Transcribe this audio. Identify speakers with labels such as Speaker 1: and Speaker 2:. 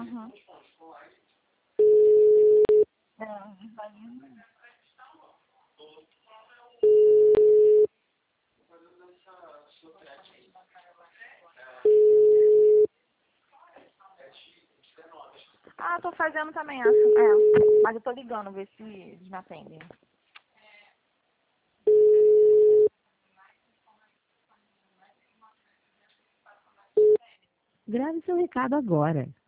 Speaker 1: Uhum. Ah, tô fazendo também essa. Mas eu tô ligando, ver se eles me atendem.
Speaker 2: Grave seu recado agora.